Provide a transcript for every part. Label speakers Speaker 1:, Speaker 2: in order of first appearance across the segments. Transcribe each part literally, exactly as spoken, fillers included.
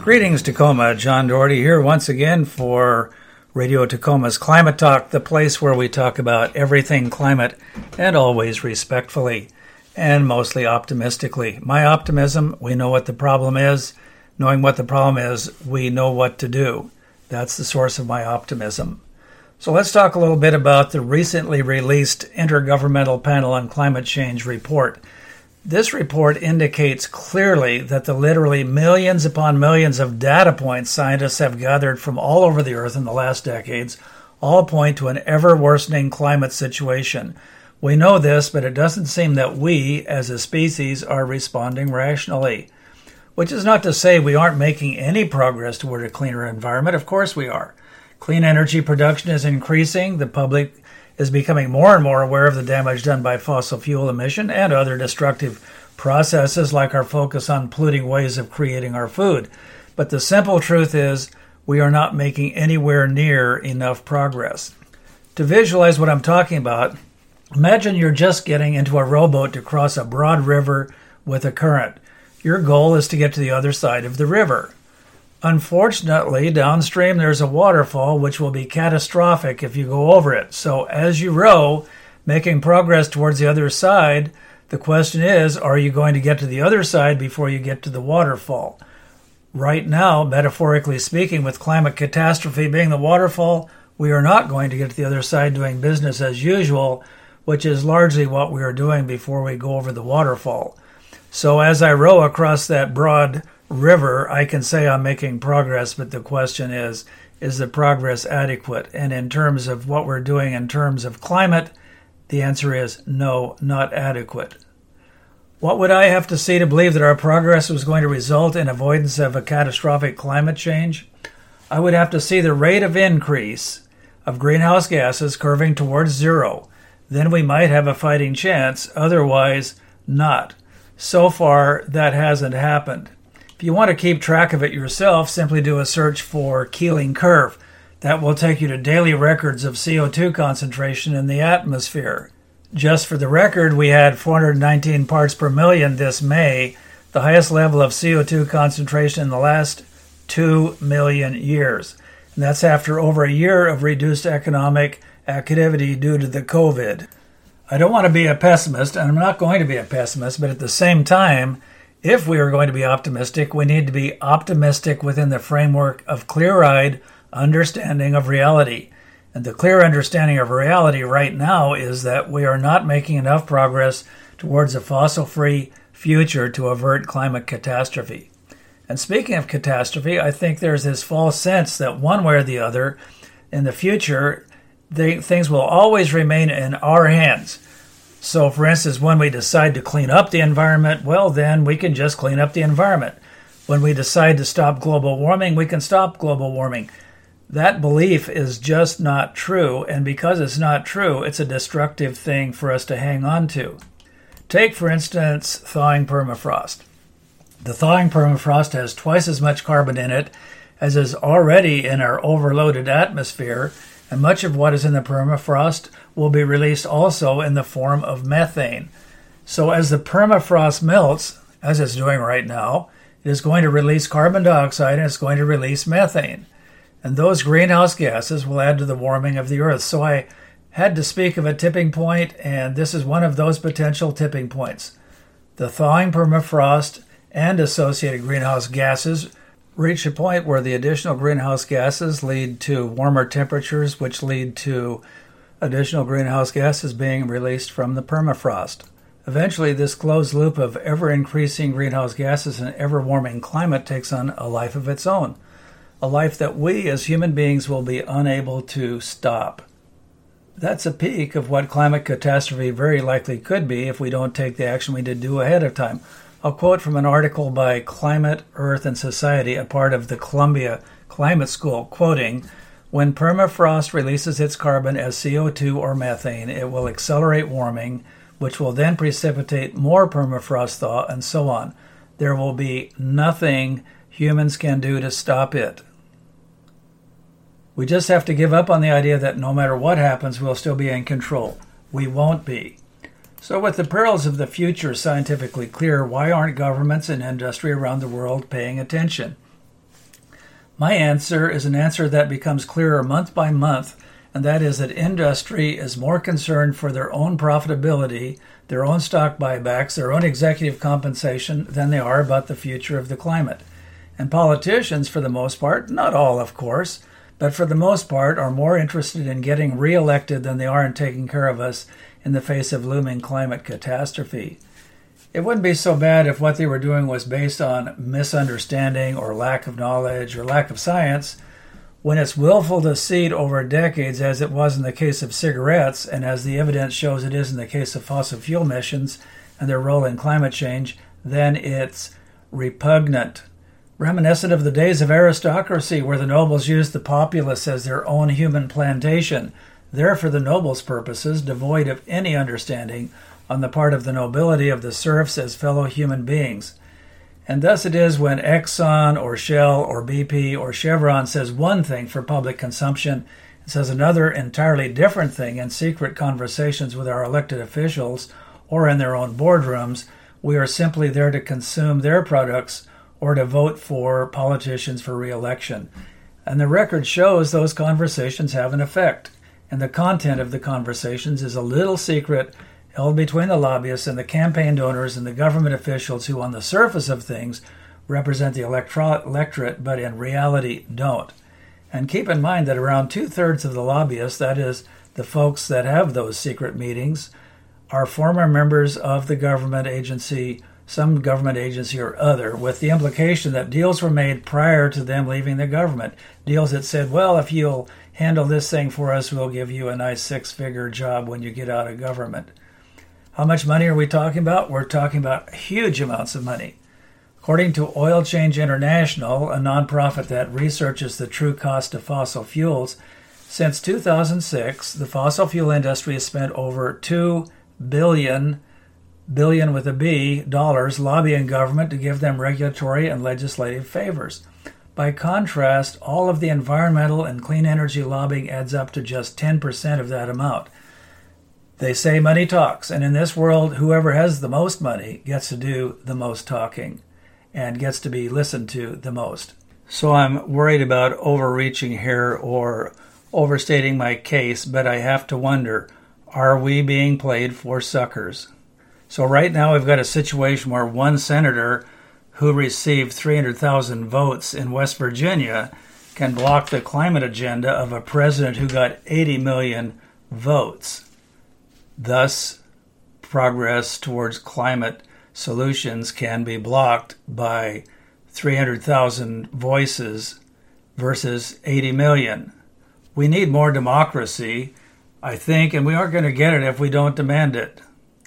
Speaker 1: Greetings, Tacoma. John Doherty here once again for Radio Tacoma's Climate Talk, the place where we talk about everything climate and always respectfully and mostly optimistically. My optimism, we know what the problem is. Knowing what the problem is, we know what to do. That's the source of my optimism. So let's talk a little bit about the recently released Intergovernmental Panel on Climate Change report. This report indicates clearly that the literally millions upon millions of data points scientists have gathered from all over the earth in the last decades all point to an ever-worsening climate situation. We know this, but it doesn't seem that we, as a species, are responding rationally. Which is not to say we aren't making any progress toward a cleaner environment. Of course we are. Clean energy production is increasing. The public is becoming more and more aware of the damage done by fossil fuel emission and other destructive processes like our focus on polluting ways of creating our food. But the simple truth is we are not making anywhere near enough progress. To visualize what I'm talking about, imagine you're just getting into a rowboat to cross a broad river with a current. Your goal is to get to the other side of the river. Unfortunately, downstream there's a waterfall which will be catastrophic if you go over it. So as you row, making progress towards the other side, the question is, are you going to get to the other side before you get to the waterfall? Right now, metaphorically speaking, with climate catastrophe being the waterfall, we are not going to get to the other side doing business as usual, which is largely what we are doing before we go over the waterfall. So as I row across that broad river, I can say I'm making progress, but the question is, is the progress adequate? And in terms of what we're doing in terms of climate, the answer is no, not adequate. What would I have to see to believe that our progress was going to result in avoidance of a catastrophic climate change? I would have to see the rate of increase of greenhouse gases curving towards zero. Then we might have a fighting chance, otherwise not. So far, that hasn't happened. If you want to keep track of it yourself, simply do a search for Keeling curve. That will take you to daily records of C O two concentration in the atmosphere. Just for the record, we had four hundred nineteen parts per million this May, the highest level of C O two concentration in the last two million years. And that's after over a year of reduced economic activity due to the COVID. I don't want to be a pessimist, and I'm not going to be a pessimist, but at the same time, if we are going to be optimistic, we need to be optimistic within the framework of clear-eyed understanding of reality. And the clear understanding of reality right now is that we are not making enough progress towards a fossil-free future to avert climate catastrophe. And speaking of catastrophe, I think there's this false sense that one way or the other, in the future, the, things will always remain in our hands. So, for instance, when we decide to clean up the environment, well, then we can just clean up the environment. When we decide to stop global warming, we can stop global warming. That belief is just not true, and because it's not true, it's a destructive thing for us to hang on to. Take, for instance, thawing permafrost. The thawing permafrost has twice as much carbon in it as is already in our overloaded atmosphere, and much of what is in the permafrost will be released also in the form of methane. So as the permafrost melts, as it's doing right now, it is going to release carbon dioxide and it's going to release methane. And those greenhouse gases will add to the warming of the earth. So I had to speak of a tipping point, and this is one of those potential tipping points. The thawing permafrost and associated greenhouse gases reach a point where the additional greenhouse gases lead to warmer temperatures, which lead to additional greenhouse gases being released from the permafrost. Eventually, this closed loop of ever-increasing greenhouse gases and ever-warming climate takes on a life of its own, a life that we as human beings will be unable to stop. That's a peak of what climate catastrophe very likely could be if we don't take the action we did do ahead of time. I'll quote from an article by Climate, Earth, and Society, a part of the Columbia Climate School, quoting, "When permafrost releases its carbon as C O two or methane, it will accelerate warming, which will then precipitate more permafrost thaw, and so on. There will be nothing humans can do to stop it." We just have to give up on the idea that no matter what happens, we'll still be in control. We won't be. So with the perils of the future scientifically clear, why aren't governments and industry around the world paying attention? My answer is an answer that becomes clearer month by month, and that is that industry is more concerned for their own profitability, their own stock buybacks, their own executive compensation than they are about the future of the climate. And politicians, for the most part, not all of course, but for the most part, are more interested in getting reelected than they are in taking care of us in the face of looming climate catastrophe. It wouldn't be so bad if what they were doing was based on misunderstanding or lack of knowledge or lack of science. When it's willful deceit over decades, as it was in the case of cigarettes, and as the evidence shows it is in the case of fossil fuel emissions and their role in climate change, then it's repugnant. Reminiscent of the days of aristocracy, where the nobles used the populace as their own human plantation, there for the nobles' purposes, devoid of any understanding on the part of the nobility of the serfs as fellow human beings. And thus it is when Exxon or Shell or B P or Chevron says one thing for public consumption and says another entirely different thing in secret conversations with our elected officials or in their own boardrooms, we are simply there to consume their products or to vote for politicians for re-election. And the record shows those conversations have an effect. And the content of the conversations is a little secret held between the lobbyists and the campaign donors and the government officials who, on the surface of things, represent the electro- electorate, but in reality don't. And keep in mind that around two-thirds of the lobbyists, that is, the folks that have those secret meetings, are former members of the government agency, some government agency or other, with the implication that deals were made prior to them leaving the government. Deals that said, well, if you'll handle this thing for us, we'll give you a nice six-figure job when you get out of government. How much money are we talking about? We're talking about huge amounts of money. According to Oil Change International, a nonprofit that researches the true cost of fossil fuels, since two thousand six, the fossil fuel industry has spent over two billion, billion with a B, dollars lobbying government to give them regulatory and legislative favors. By contrast, all of the environmental and clean energy lobbying adds up to just ten percent of that amount. They say money talks, and in this world, whoever has the most money gets to do the most talking and gets to be listened to the most. So I'm worried about overreaching here or overstating my case, but I have to wonder, are we being played for suckers? So right now we've got a situation where one senator who received three hundred thousand votes in West Virginia can block the climate agenda of a president who got eighty million votes. Thus, progress towards climate solutions can be blocked by three hundred thousand voices versus eighty million. We need more democracy, I think, and we aren't going to get it if we don't demand it.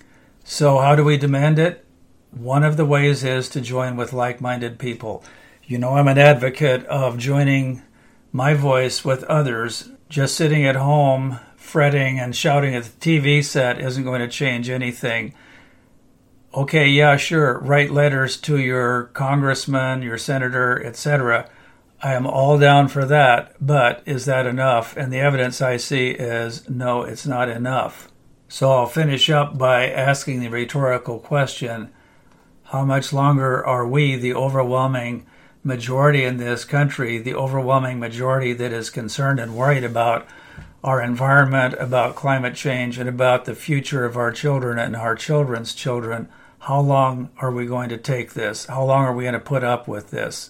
Speaker 1: So how do we demand it? One of the ways is to join with like-minded people. You know, I'm an advocate of joining my voice with others. Just sitting at home fretting and shouting at the T V set isn't going to change anything. Okay, yeah, sure, write letters to your congressman, your senator, et cetera. I am all down for that, but is that enough? And the evidence I see is no, it's not enough. So I'll finish up by asking the rhetorical question, how much longer are we, the overwhelming majority in this country, the overwhelming majority that is concerned and worried about our environment, about climate change, and about the future of our children and our children's children, how long are we going to take this? How long are we going to put up with this?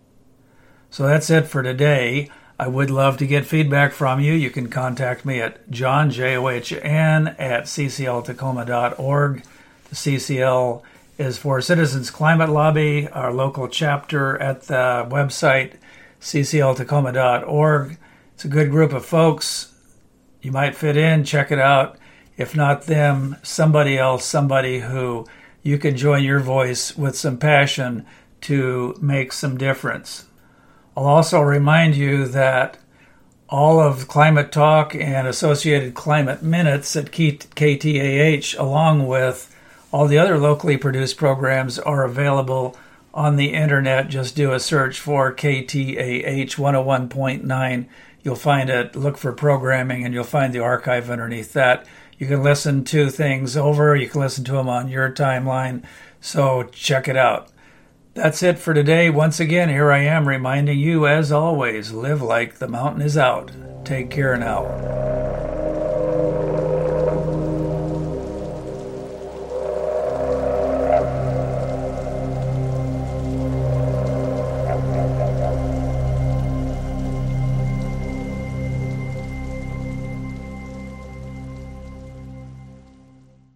Speaker 1: So that's it for today. I would love to get feedback from you. You can contact me at John, J O H N, at C C L Tacoma dot org. The C C L is for Citizens Climate Lobby, our local chapter at the website C C L Tacoma dot org. It's a good group of folks. You might fit in, check it out. If not them, somebody else, somebody who you can join your voice with some passion to make some difference. I'll also remind you that all of Climate Talk and associated Climate Minutes at K T A H, along with all the other locally produced programs, are available on the internet. Just do a search for K T A H one oh one point nine. You'll find it. Look for programming, and you'll find the archive underneath that. You can listen to things over. You can listen to them on your timeline. So check it out. That's it for today. Once again, here I am reminding you, as always, live like the mountain is out. Take care now.